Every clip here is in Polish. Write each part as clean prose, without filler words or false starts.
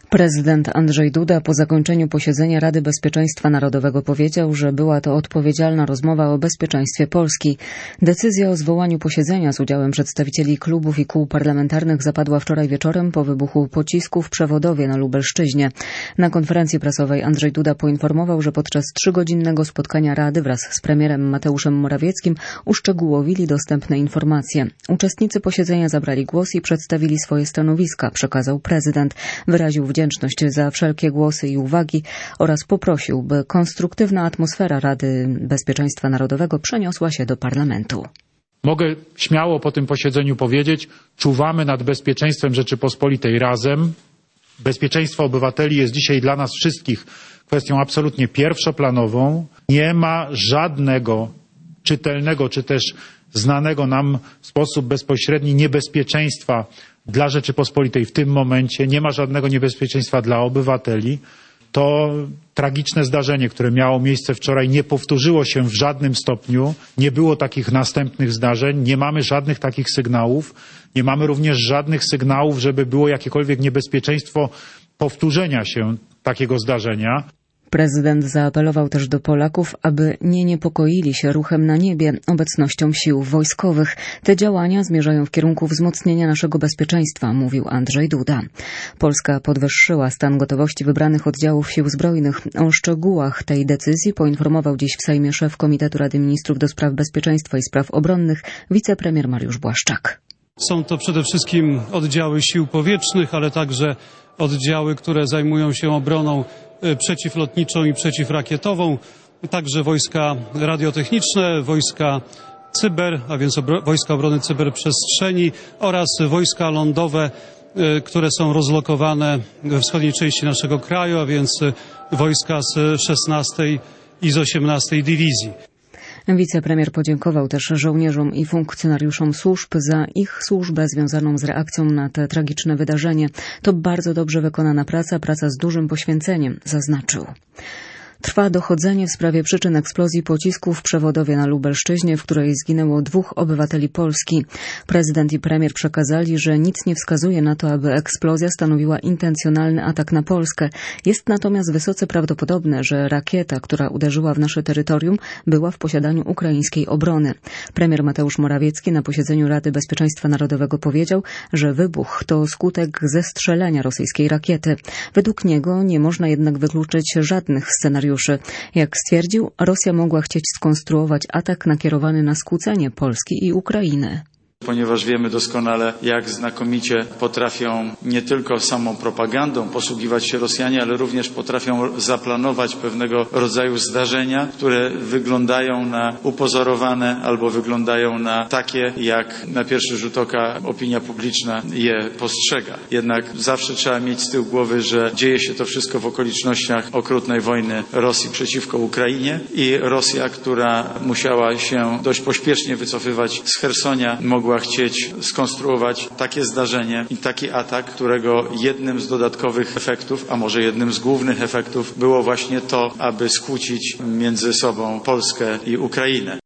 Prezydent Andrzej Duda po zakończeniu posiedzenia Rady Bezpieczeństwa Narodowego powiedział, że była to odpowiedzialna rozmowa o bezpieczeństwie Polski. Decyzja o zwołaniu posiedzenia z udziałem przedstawicieli klubów i kół parlamentarnych zapadła wczoraj wieczorem po wybuchu pocisku w Przewodowie na Lubelszczyźnie. Na konferencji prasowej Andrzej Duda poinformował, że podczas 3-godzinnego spotkania Rady wraz z premierem Mateuszem Morawieckim uszczegółowili dostępne informacje. Uczestnicy posiedzenia zabrali głos i przedstawili swoje stanowiska, przekazał prezydent. Wyraził wdzięczność za wszelkie głosy i uwagi oraz poprosił, by konstruktywna atmosfera Rady Bezpieczeństwa Narodowego przeniosła się do parlamentu. Mogę śmiało po tym posiedzeniu powiedzieć, czuwamy nad bezpieczeństwem Rzeczypospolitej razem. Bezpieczeństwo obywateli jest dzisiaj dla nas wszystkich kwestią absolutnie pierwszoplanową. Nie ma żadnego czytelnego czy też znanego nam w sposób bezpośredni niebezpieczeństwa dla Rzeczypospolitej w tym momencie. Nie ma żadnego niebezpieczeństwa dla obywateli. To tragiczne zdarzenie, które miało miejsce wczoraj, nie powtórzyło się w żadnym stopniu. Nie było takich następnych zdarzeń. Nie mamy żadnych takich sygnałów. Nie mamy również żadnych sygnałów, żeby było jakiekolwiek niebezpieczeństwo powtórzenia się takiego zdarzenia. Prezydent zaapelował też do Polaków, aby nie niepokoili się ruchem na niebie, obecnością sił wojskowych. Te działania zmierzają w kierunku wzmocnienia naszego bezpieczeństwa, mówił Andrzej Duda. Polska podwyższyła stan gotowości wybranych oddziałów sił zbrojnych. O szczegółach tej decyzji poinformował dziś w Sejmie szef Komitetu Rady Ministrów do Spraw Bezpieczeństwa i Spraw Obronnych, wicepremier Mariusz Błaszczak. Są to przede wszystkim oddziały sił powietrznych, ale także oddziały, które zajmują się obroną przeciwlotniczą i przeciwrakietową, także wojska radiotechniczne, wojska cyber, a więc wojska obrony cyberprzestrzeni oraz wojska lądowe, które są rozlokowane we wschodniej części naszego kraju, a więc wojska z 16 i z 18 dywizji. Wicepremier podziękował też żołnierzom i funkcjonariuszom służb za ich służbę związaną z reakcją na te tragiczne wydarzenie. To bardzo dobrze wykonana praca z dużym poświęceniem, zaznaczył. Trwa dochodzenie w sprawie przyczyn eksplozji pocisku w Przewodowie na Lubelszczyźnie, w której zginęło 2 obywateli Polski. Prezydent i premier przekazali, że nic nie wskazuje na to, aby eksplozja stanowiła intencjonalny atak na Polskę. Jest natomiast wysoce prawdopodobne, że rakieta, która uderzyła w nasze terytorium, była w posiadaniu ukraińskiej obrony. Premier Mateusz Morawiecki na posiedzeniu Rady Bezpieczeństwa Narodowego powiedział, że wybuch to skutek zestrzelenia rosyjskiej rakiety. Według niego nie można jednak wykluczyć żadnych scenariuszy. Jak stwierdził, Rosja mogła chcieć skonstruować atak nakierowany na skłócenie Polski i Ukrainy. Ponieważ wiemy doskonale, jak znakomicie potrafią nie tylko samą propagandą posługiwać się Rosjanie, ale również potrafią zaplanować pewnego rodzaju zdarzenia, które wyglądają na upozorowane albo wyglądają na takie, jak na pierwszy rzut oka opinia publiczna je postrzega. Jednak zawsze trzeba mieć z tyłu głowy, że dzieje się to wszystko w okolicznościach okrutnej wojny Rosji przeciwko Ukrainie i Rosja, która musiała się dość pośpiesznie wycofywać z Chersonia, mogła chcieć skonstruować takie zdarzenie i taki atak, którego jednym z dodatkowych efektów, a może jednym z głównych efektów było właśnie to, aby skłócić między sobą Polskę i Ukrainę.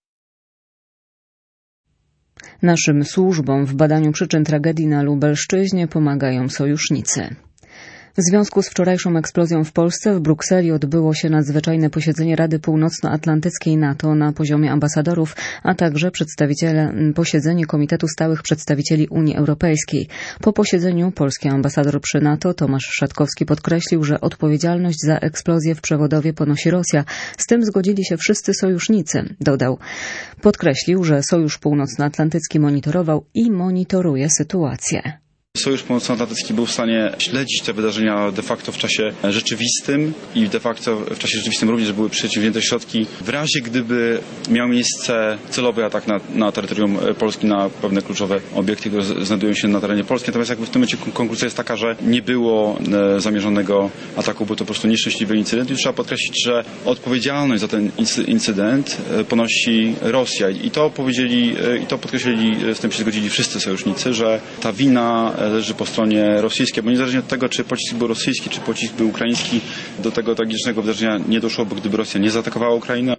Naszym służbom w badaniu przyczyn tragedii na Lubelszczyźnie pomagają sojusznicy. W związku z wczorajszą eksplozją w Polsce w Brukseli odbyło się nadzwyczajne posiedzenie Rady Północnoatlantyckiej NATO na poziomie ambasadorów, a także posiedzenie Komitetu Stałych Przedstawicieli Unii Europejskiej. Po posiedzeniu polski ambasador przy NATO Tomasz Szatkowski podkreślił, że odpowiedzialność za eksplozję w Przewodowie ponosi Rosja. Z tym zgodzili się wszyscy sojusznicy, dodał. Podkreślił, że Sojusz Północnoatlantycki monitorował i monitoruje sytuację. Sojusz Północnoatlantycki był w stanie śledzić te wydarzenia de facto w czasie rzeczywistym i de facto w czasie rzeczywistym również były przedsięwzięte środki w razie gdyby miał miejsce celowy atak na terytorium Polski na pewne kluczowe obiekty, które znajdują się na terenie Polski. Natomiast jakby w tym momencie konkluzja jest taka, że nie było zamierzonego ataku, był to po prostu nieszczęśliwy incydent i trzeba podkreślić, że odpowiedzialność za ten incydent ponosi Rosja i to powiedzieli i to podkreślili, z tym się zgodzili wszyscy sojusznicy, że ta wina leży po stronie rosyjskiej, bo niezależnie od tego, czy pocisk był rosyjski, czy pocisk był ukraiński, do tego tragicznego wydarzenia nie doszłoby, gdyby Rosja nie zaatakowała Ukrainy.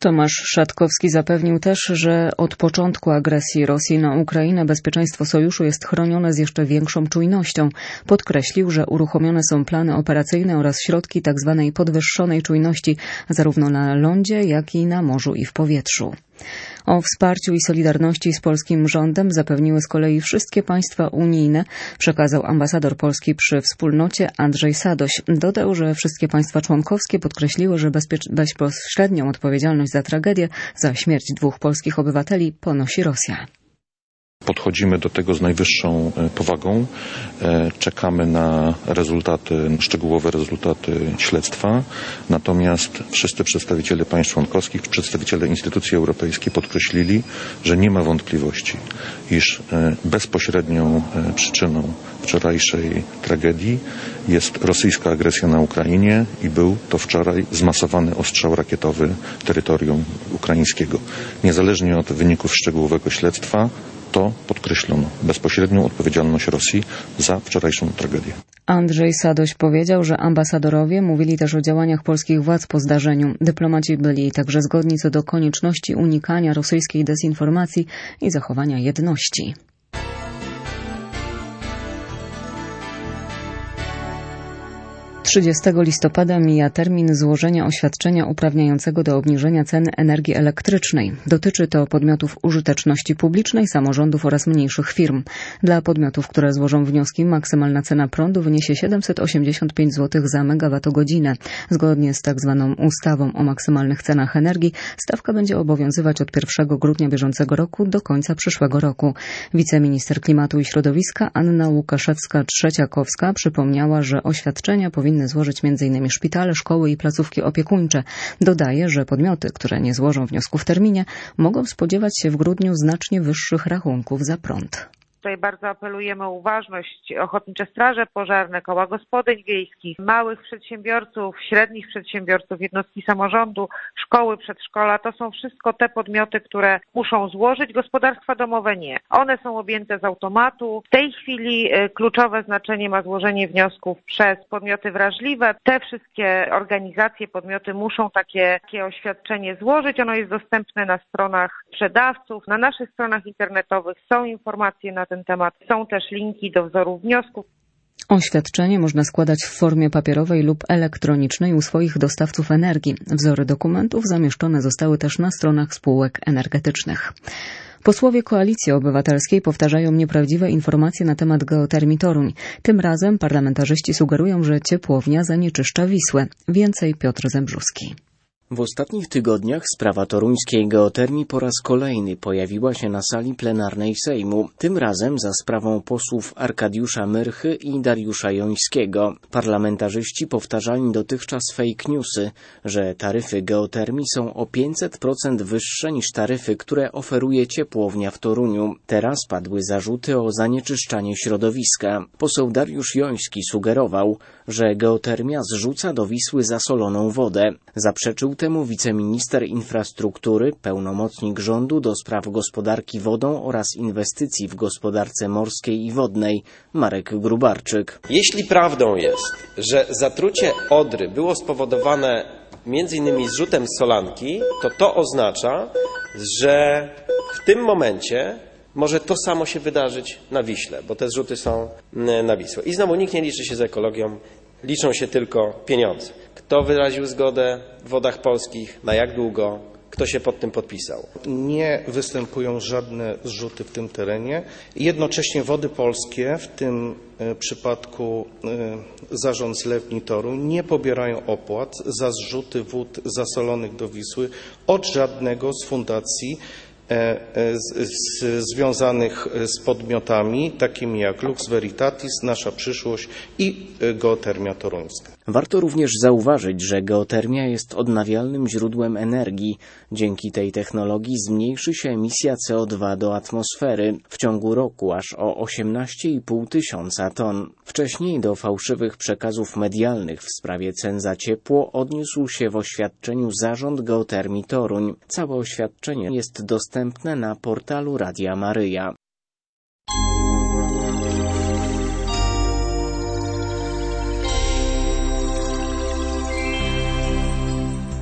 Tomasz Szatkowski zapewnił też, że od początku agresji Rosji na Ukrainę bezpieczeństwo sojuszu jest chronione z jeszcze większą czujnością. Podkreślił, że uruchomione są plany operacyjne oraz środki tzw. podwyższonej czujności zarówno na lądzie, jak i na morzu i w powietrzu. O wsparciu i solidarności z polskim rządem zapewniły z kolei wszystkie państwa unijne, przekazał ambasador Polski przy wspólnocie Andrzej Sadoś. Dodał, że wszystkie państwa członkowskie podkreśliły, że bezpośrednią odpowiedzialność za tragedię, za śmierć 2 polskich obywateli ponosi Rosja. Podchodzimy do tego z najwyższą powagą. Czekamy na szczegółowe rezultaty śledztwa. Natomiast wszyscy przedstawiciele państw członkowskich, przedstawiciele instytucji europejskich podkreślili, że nie ma wątpliwości, iż bezpośrednią przyczyną wczorajszej tragedii jest rosyjska agresja na Ukrainie i był to wczoraj zmasowany ostrzał rakietowy terytorium ukraińskiego. Niezależnie od wyników szczegółowego śledztwa, to podkreślono bezpośrednią odpowiedzialność Rosji za wczorajszą tragedię. Andrzej Sadoś powiedział, że ambasadorowie mówili też o działaniach polskich władz po zdarzeniu. Dyplomaci byli także zgodni co do konieczności unikania rosyjskiej dezinformacji i zachowania jedności. 30 listopada mija termin złożenia oświadczenia uprawniającego do obniżenia ceny energii elektrycznej. Dotyczy to podmiotów użyteczności publicznej, samorządów oraz mniejszych firm. Dla podmiotów, które złożą wnioski, maksymalna cena prądu wyniesie 785 zł za megawattogodzinę. Zgodnie z tzw. ustawą o maksymalnych cenach energii stawka będzie obowiązywać od 1 grudnia bieżącego roku do końca przyszłego roku. Wiceminister Klimatu i Środowiska Anna Łukaszewska-Trzeciakowska przypomniała, że oświadczenia powinny złożyć m.in. szpitale, szkoły i placówki opiekuńcze. Dodaje, że podmioty, które nie złożą wniosku w terminie, mogą spodziewać się w grudniu znacznie wyższych rachunków za prąd. Tutaj bardzo apelujemy o uważność. Ochotnicze straże pożarne, koła gospodyń wiejskich, małych przedsiębiorców, średnich przedsiębiorców, jednostki samorządu, szkoły, przedszkola. To są wszystko te podmioty, które muszą złożyć. Gospodarstwa domowe nie. One są objęte z automatu. W tej chwili kluczowe znaczenie ma złożenie wniosków przez podmioty wrażliwe. Te wszystkie organizacje, podmioty muszą takie oświadczenie złożyć. Ono jest dostępne na stronach sprzedawców. Na naszych stronach internetowych są informacje na ten temat. Są też linki do wzorów wniosków. Oświadczenie można składać w formie papierowej lub elektronicznej u swoich dostawców energii. Wzory dokumentów zamieszczone zostały też na stronach spółek energetycznych. Posłowie Koalicji Obywatelskiej powtarzają nieprawdziwe informacje na temat geotermii Toruń. Tym razem parlamentarzyści sugerują, że ciepłownia zanieczyszcza Wisłę. Więcej Piotr Zembrzuski. W ostatnich tygodniach sprawa toruńskiej geotermii po raz kolejny pojawiła się na sali plenarnej Sejmu, tym razem za sprawą posłów Arkadiusza Myrchy i Dariusza Jońskiego. Parlamentarzyści powtarzali dotychczas fake newsy, że taryfy geotermii są o 500% wyższe niż taryfy, które oferuje ciepłownia w Toruniu. Teraz padły zarzuty o zanieczyszczanie środowiska. Poseł Dariusz Joński sugerował, że geotermia zrzuca do Wisły zasoloną wodę. Zaprzeczył temu wiceminister infrastruktury, pełnomocnik rządu do spraw gospodarki wodą oraz inwestycji w gospodarce morskiej i wodnej, Marek Grubarczyk. Jeśli prawdą jest, że zatrucie Odry było spowodowane m.in. zrzutem solanki, to oznacza, że w tym momencie może to samo się wydarzyć na Wiśle, bo te zrzuty są na Wisłę. I znowu nikt nie liczy się z ekologią, liczą się tylko pieniądze. Kto wyraził zgodę w Wodach Polskich, na jak długo, kto się pod tym podpisał? Nie występują żadne zrzuty w tym terenie. Jednocześnie Wody Polskie, w tym przypadku Zarząd Zlewni Toruń, nie pobierają opłat za zrzuty wód zasolonych do Wisły od żadnego z fundacji związanych z podmiotami takimi jak Lux Veritatis, Nasza Przyszłość i Geotermia Toruńska. Warto również zauważyć, że geotermia jest odnawialnym źródłem energii. Dzięki tej technologii zmniejszy się emisja CO2 do atmosfery w ciągu roku aż o 18,5 tysiąca ton. Wcześniej do fałszywych przekazów medialnych w sprawie cen za ciepło odniósł się w oświadczeniu Zarząd Geotermii Toruń. Całe oświadczenie jest dostępne na portalu Radia Maryja.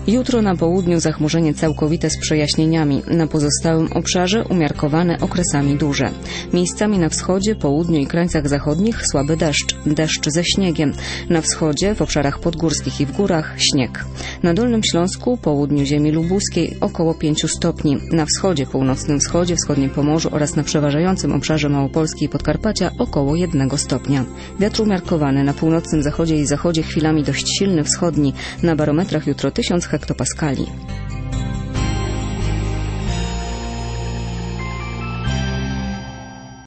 Jutro na południu zachmurzenie całkowite z przejaśnieniami. Na pozostałym obszarze umiarkowane okresami duże. Miejscami na wschodzie, południu i krańcach zachodnich słaby deszcz. Deszcz ze śniegiem. Na wschodzie, w obszarach podgórskich i w górach śnieg. Na Dolnym Śląsku, południu ziemi lubuskiej około 5 stopni. Na wschodzie, północnym wschodzie, wschodnim Pomorzu oraz na przeważającym obszarze Małopolski i Podkarpacia około 1 stopnia. Wiatr umiarkowany na północnym zachodzie i zachodzie chwilami dość silny wschodni. Na barometrach jutro 1000 hektopaskali.